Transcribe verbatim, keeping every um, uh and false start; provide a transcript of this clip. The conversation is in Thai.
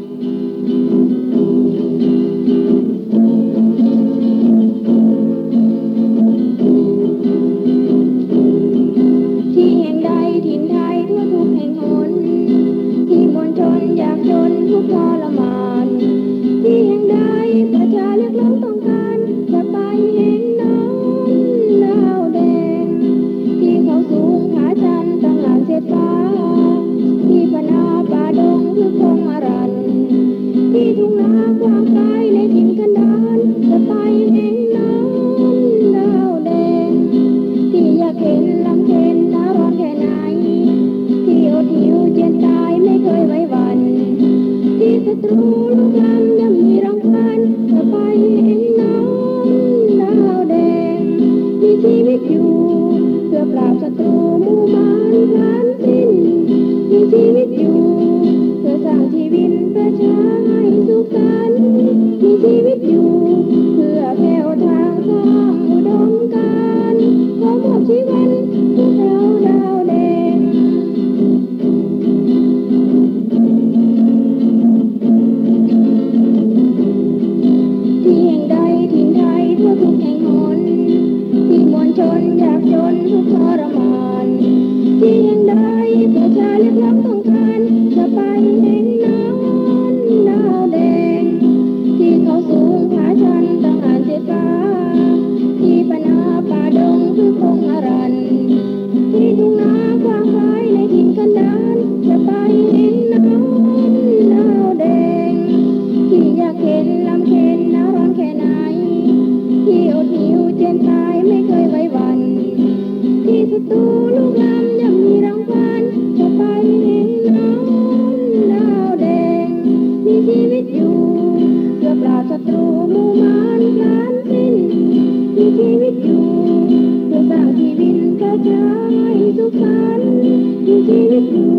ที่แห่งใดถิ่นไทยทั่วทุกแห่งหนที่มวลชนอยากจนทุกทรมานที่แห่งใดประชาเรียกร้องต้องการจะไปแห่งนั้นดาวแดงที่เขาสูงผาชันตั้งหลายเศษฟ้าที่พนาป่าดงคือคงอรันที่ทุ่งนากว้างไกลในถิ่นกันดารจะไปแห่งนั้นดาวแดงที่อยากเห็นลำเค็ญหน้าร้อนแค่ไหนที่อดหิวเจียนตายไม่เคยไว้วันที่ศัตรูลุกล้ำยังมีรังพันจะไปแห่งนั้นดาวแดงมีชีวิตอยู่เพื่อปราบศัตรูหมู่มารพลันสิ้นมีชีวิตอยู่เพื่อสร้างชีวิตประชาให้สุขสันต์มีชีวิตอยู่เพื่อแผ่วทางสร้างอุดมการณ์ขอมอบชีวิตพวกเราดาวแดงที่แห่งใดถิ่นไทยทั่วทุกแห่งหนที่มวลชนอยากจนทุกทรมานที่แห่งใดประชาเรียกร้องต้องการจะไปแห่งนั้นดาวแดงที่เขาสูงผาชันตั้งหานเศษฟ้าที่พนาป่าดงคือคงอรันที่ทุ่งนากว้างไกลในถิ่นกันดารจะไปแห่งนั้นดาวแดงที่อยากเห็นลำเค็ญหน้าร้อนแค่ไหนที่อดหิวเจียนตายไม่เคยไว้วันที่ศัตรูลุกล้ำยังมีรังพันจะไปแห่งนั้นดาวแดงมีชีวิตอยู่เพื่อปราบศัตรูหมู่มารพลันสิ้นมีชีวิตอยู่เพื่อสร้างชีวิตประชาให้สุขสันต์มีชีวิตอยู่